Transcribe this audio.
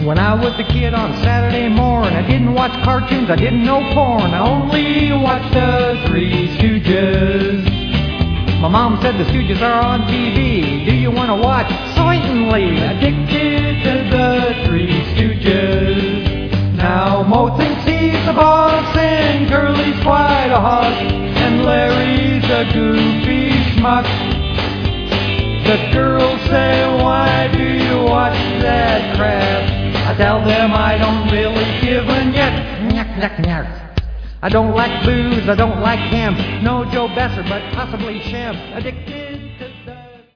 When I was a kid on Saturday morning, I didn't watch cartoons, I didn't know porn, I only watched the Three Stooges. My mom said the Stooges are on TV. Do you want to watch? Certainly. Addicted to the Three Stooges. Now Mo thinks he's the boss, and Curly's quite a hoss, and Larry's a goofy schmuck. The girls say, why do you watch that crap? I tell them I don't really give a nyek. I don't like booze, I don't like hemp. No Joe Besser, but possibly Shemp. Addicted.